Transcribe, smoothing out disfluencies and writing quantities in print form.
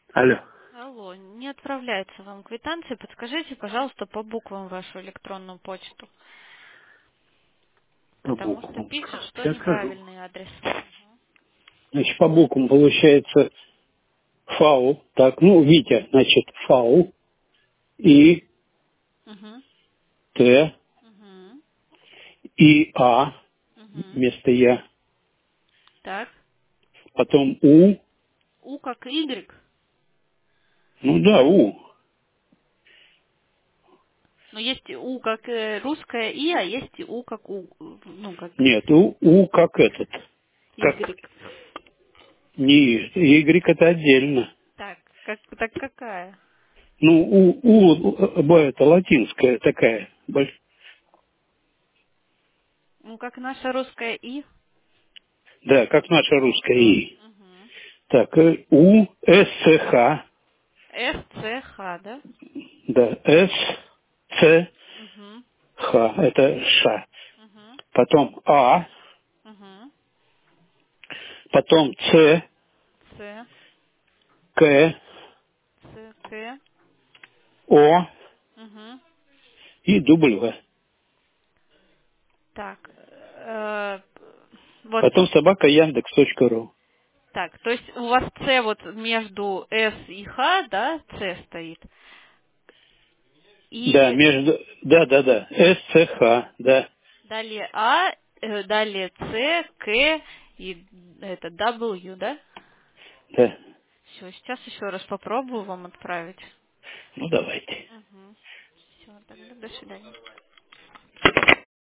Алло, Алло, не отправляется вам квитанция. Подскажите, пожалуйста, по буквам вашу электронную почту. по Потому что буквам. пишет, что Сейчас скажу. неправильный адрес. Значит, по буквам получается ФАУ, так, ну, Витя, значит, ФАУ, И, Угу. Т, Угу. И, А, Угу. вместо Я, Так. потом У, У как Y. ну да, У. Но есть У как русское И, а есть и У как У. Ну, как Нет, У как этот, как Y. не Y, это отдельно. Так, так какая? Ну, это латинская такая. Ну, как наша русская И. Да, как наша русская И. Угу. Так, У, С, Х, С, Ц, Х, да? да, С, Ц, Угу. Х, это Ш. Угу. Потом А, Угу. потом С, Ц, К, Ц, К. О Угу. и W. Так, вот Потом собака Яндекс.ру. так, то есть у вас С вот между С и Х, да, С стоит. Да, И да. СЦХ, да, далее А, далее С, К и это W, да? да. Все, сейчас еще раз попробую вам отправить. Ну, давайте. Угу. Все, тогда до свидания.